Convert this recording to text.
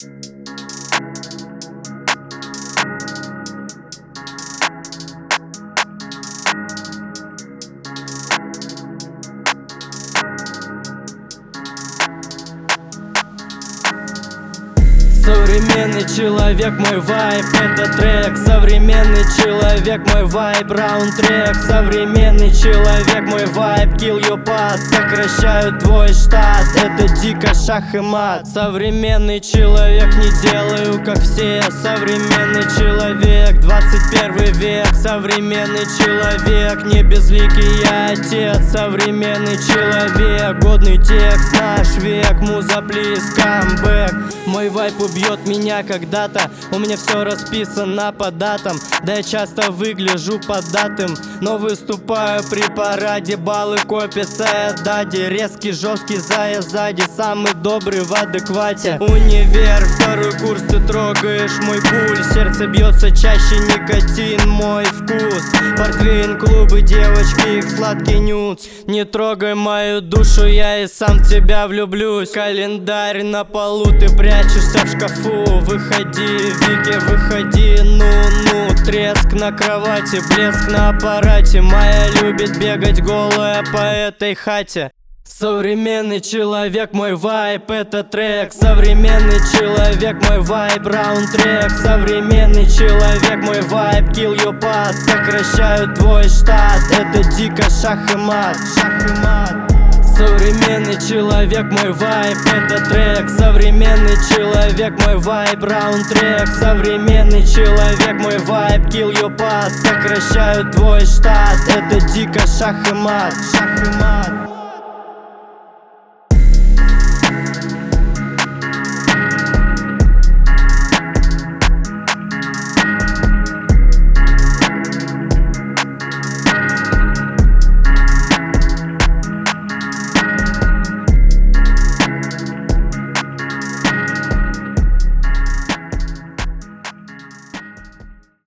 Современный человек, мой вайб, это трек. Современный человек, мой вайб, раунд-трек. Современный человек, мой вайб, kill your pad. Сокращаю твой штат, это дико шах и мат. Современный человек, не делаю как все. Современный человек, 21 век. Современный человек, не безликий я отец. Современный человек, годный текст, наш век. Муза, плиз, камбэк. Мой вайб убьет меня когда-то. У меня все расписано по датам. Да я часто выгляжу поддатым, но выступаю при параде. Баллы копятся, дади. Резкий, жесткий, зая сзади. Самый добрый в адеквате. Универ, второй курс, ты трогаешь мой пульс. Сердце бьется чаще, никотин мой вкус. Портвейн, клубы, девочки, их сладкий нюц. Не трогай мою душу, я и сам в тебя влюблюсь. Календарь на полу, ты прячешься в шкафу. Выходи, Вики, выходи, ну-ну. Треск на кровати, блеск на аппарате. Моя любит бегать голая по этой хате. Современный человек, мой вайб, это трек. Современный человек, мой вайб, раунд-трек. Современный человек, мой вайб, kill your pad. Сокращаю твой штат, это дико шах и мат, шах и мат. Современный человек, мой вайб, это трек. Современный человек, мой вайб, раунд-трек. Современный человек, мой вайб, kill your pad. Сокращаю твой штат, это дико шах и мат, шах и мат.